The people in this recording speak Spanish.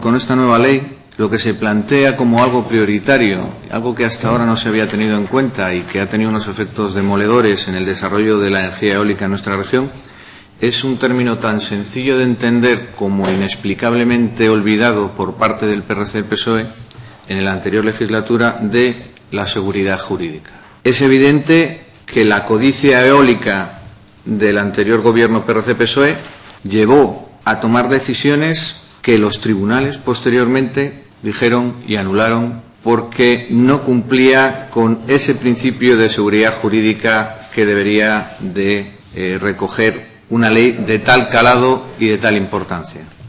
Con esta nueva ley, lo que se plantea como algo prioritario, algo que hasta ahora no se había tenido en cuenta y que ha tenido unos efectos demoledores en el desarrollo de la energía eólica en nuestra región, es un término tan sencillo de entender como inexplicablemente olvidado por parte del PRC y PSOE en la anterior legislatura, de la seguridad jurídica. Es evidente que la codicia eólica del anterior gobierno PRC-PSOE llevó a tomar decisiones que los tribunales posteriormente dijeron y anularon porque no cumplía con ese principio de seguridad jurídica que debería de recoger una ley de tal calado y de tal importancia.